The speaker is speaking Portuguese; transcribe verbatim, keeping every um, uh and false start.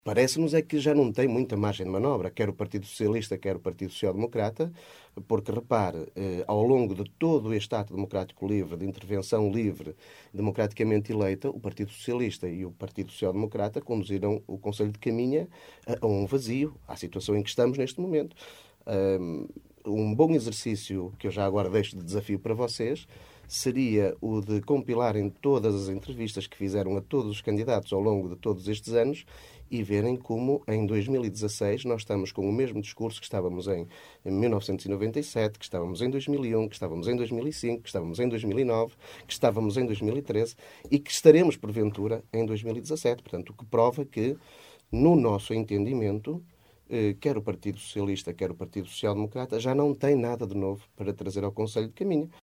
Parece-nos é que já não tem muita margem de manobra, quer o Partido Socialista, quer o Partido Social Democrata, porque, repare, eh, ao longo de todo este ato democrático livre, de intervenção livre, democraticamente eleita, o Partido Socialista e o Partido Social Democrata conduziram o Conselho de Caminha a, a um vazio, à situação em que estamos neste momento. Um, um bom exercício, que eu já agora deixo de desafio para vocês, seria o de compilarem todas as entrevistas que fizeram a todos os candidatos ao longo de todos estes anos e verem como em dois mil e dezasseis nós estamos com o mesmo discurso que estávamos em mil novecentos e noventa e sete, que estávamos em dois mil e um, que estávamos em dois mil e cinco, que estávamos em dois mil e nove, que estávamos em dois mil e treze e que estaremos, porventura, em dois mil e dezassete. Portanto, o que prova que, no nosso entendimento, quer o Partido Socialista, quer o Partido Social Democrata, já não tem nada de novo para trazer ao Conselho de Caminha.